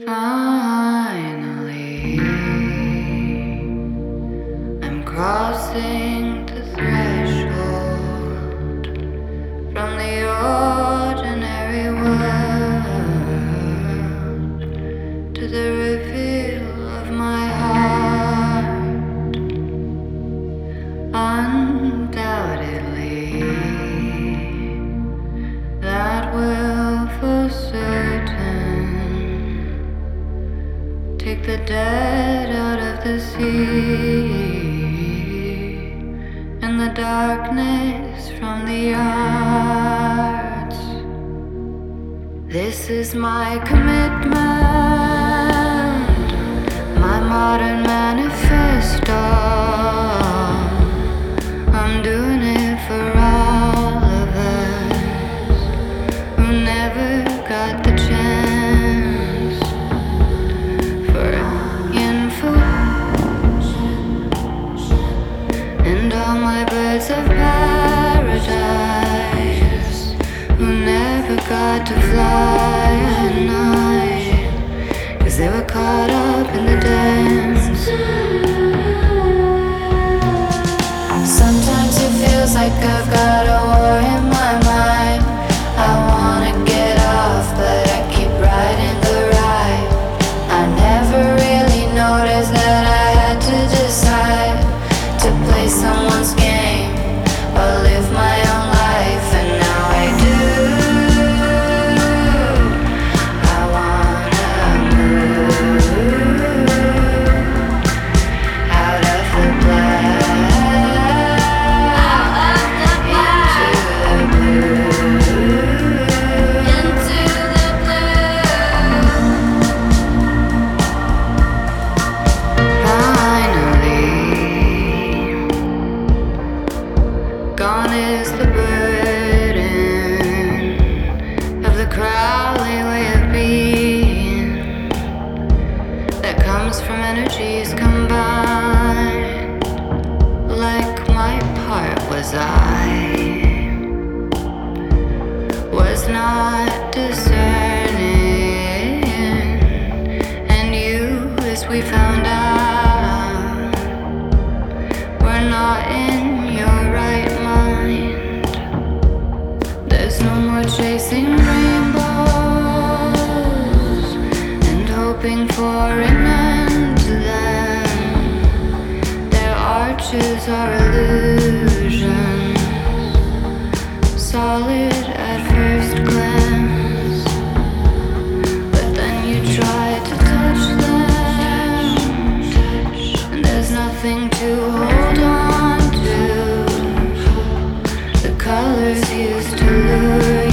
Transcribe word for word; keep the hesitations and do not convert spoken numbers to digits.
Finally, I'm crossing the threshold from the ordinary world to the reveal of my heart. Undoubtedly, that will for certain take the dead out of the sea and the darkness from the arts. This is my commitment, my modern manifesto. I'm doing it for all of us who never got the chance for info, and all my birds of paradise who never got to fly at night 'cause they were caught up in the dance. Sometimes it feels like I've got a war in my mind. I wanna get off, but I keep riding the ride. I never really noticed that I had to decide to play someone's game or live my own life, and now I do. I wanna move out of the black gone is the burden of the Crowley way of being that comes from energies combined. Like my part was I was not discerning, and you, as we found out, were not in your right mind. There's no more chasing rainbows and hoping for an end to them. Their arches are illusions, solid at first glance, but then you try to touch them, and there's nothing to hold on to. The colors used to lure